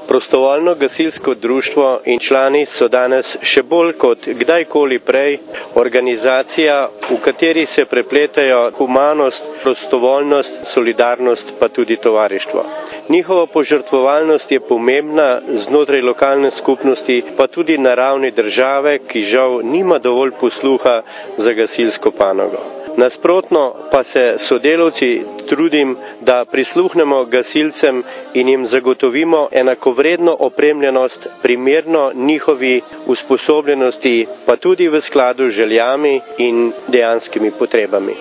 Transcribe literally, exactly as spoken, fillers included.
Prostovoljno gasilsko društvo in člani so danes še bolj kot kdajkoli prej organizacija, v kateri se prepletajo humanost, prostovoljnost, solidarnost pa tudi tovarištvo. Njihova požrtvovalnost je pomembna znotraj lokalne skupnosti, pa tudi na ravni države, ki žal nima dovolj posluha za gasilsko panogo. Nasprotno pa se sodelavci trudim, da prisluhnemo gasilcem in jim zagotovimo enakovredno opremljenost, primerno njihovi usposobljenosti, pa tudi v skladu z željami in dejanskimi potrebami.